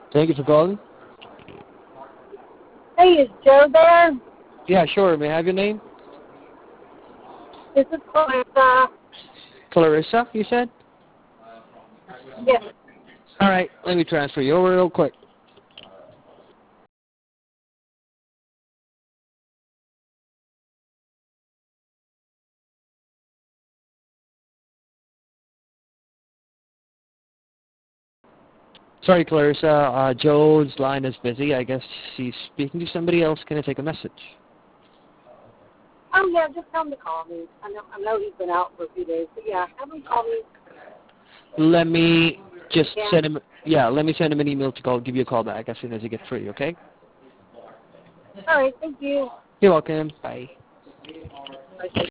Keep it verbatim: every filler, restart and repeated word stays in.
Thank you for calling. Hey, is Joe there? Yeah, sure. May I have your name? This is Clarissa. Clarissa, you said? Yes. All right, let me transfer you over real quick. Sorry, Clarissa. Uh, Joe's line is busy. I guess she's speaking to somebody else. Can I take a message? Oh, yeah, just tell him to call me. I know, I know he's been out for a few days, but yeah, have him call me. Let me just Yeah. send him. Yeah, let me send him an email to call. Give you a call back as soon as you get free. Okay? All right, thank you. You're welcome. Bye. Bye.